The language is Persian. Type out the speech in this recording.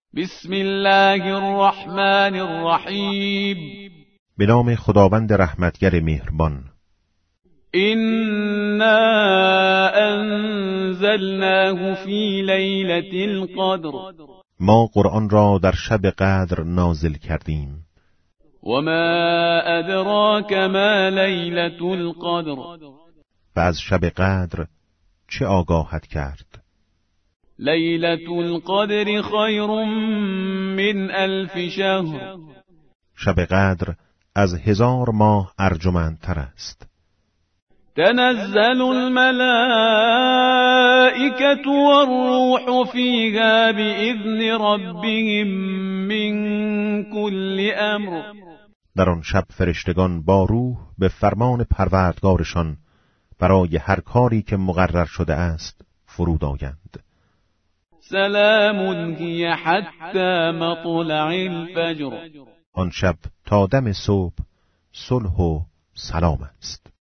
بسم الله الرحمن الرحیم. به نام خداوند رحمتگر مهربان. إنا انزلناه فی لیلة القدر. ما قرآن را در شب قدر نازل کردیم. وما ادراک ما لیلة القدر. و از شب قدر چه آگاهت کرد؟ لیلة القدر خیر من 1000 شهر. شب قدر از 1000 ماه ارجمندتر است. تنزل الملائكة والروح فيها بإذن ربهم من كل امر. در آن شب فرشتگان با روح به فرمان پروردگارشان برای هر کاری که مقرر شده است فرود آیند. سلام هی حتی مطلع الفجر. آن شب تا دم صبح صلح و سلام است.